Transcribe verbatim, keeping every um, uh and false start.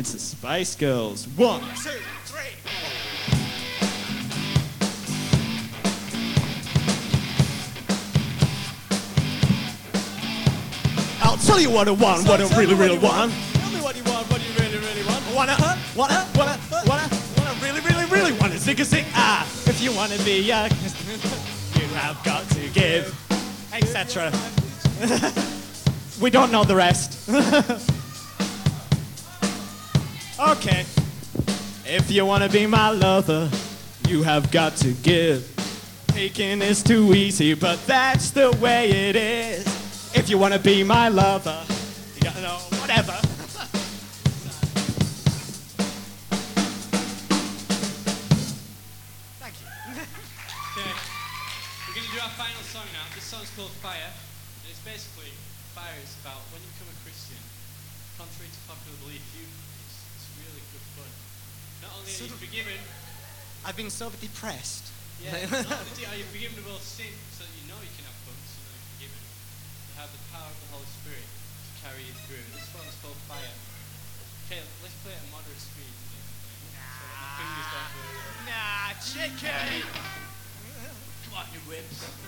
It's the Spice Girls. One, two, three. I'll tell you what I want, So what I tell really, me what really you want. Tell me what you want, what you really, really want. Wanna, uh, wanna, wanna, wanna, wanna, really, really, really wanna sing a sing. Ah, if you wanna be young, you have got to give, et cetera. We don't know the rest. Okay. If you wanna be my lover, you have got to give. Taking is too easy, but that's the way it is. If you wanna be my lover, you gotta know whatever. Thank you. Okay, we're going to do our final song now. This song's called Fire, and it's basically, fire is about when you become a Christian, contrary to popular belief, you, it's, it's really good fun. Not only are you forgiven, I've been so depressed. yeah, not only are you forgiven of all sin, so that you know you can have fun, so you know you're forgiven, you have the power of the Holy Spirit to carry you through. This song's called Fire. Okay, let's play at a moderate speed. So that my fingers don't hurt. Nah, chicken! Come on, you whips.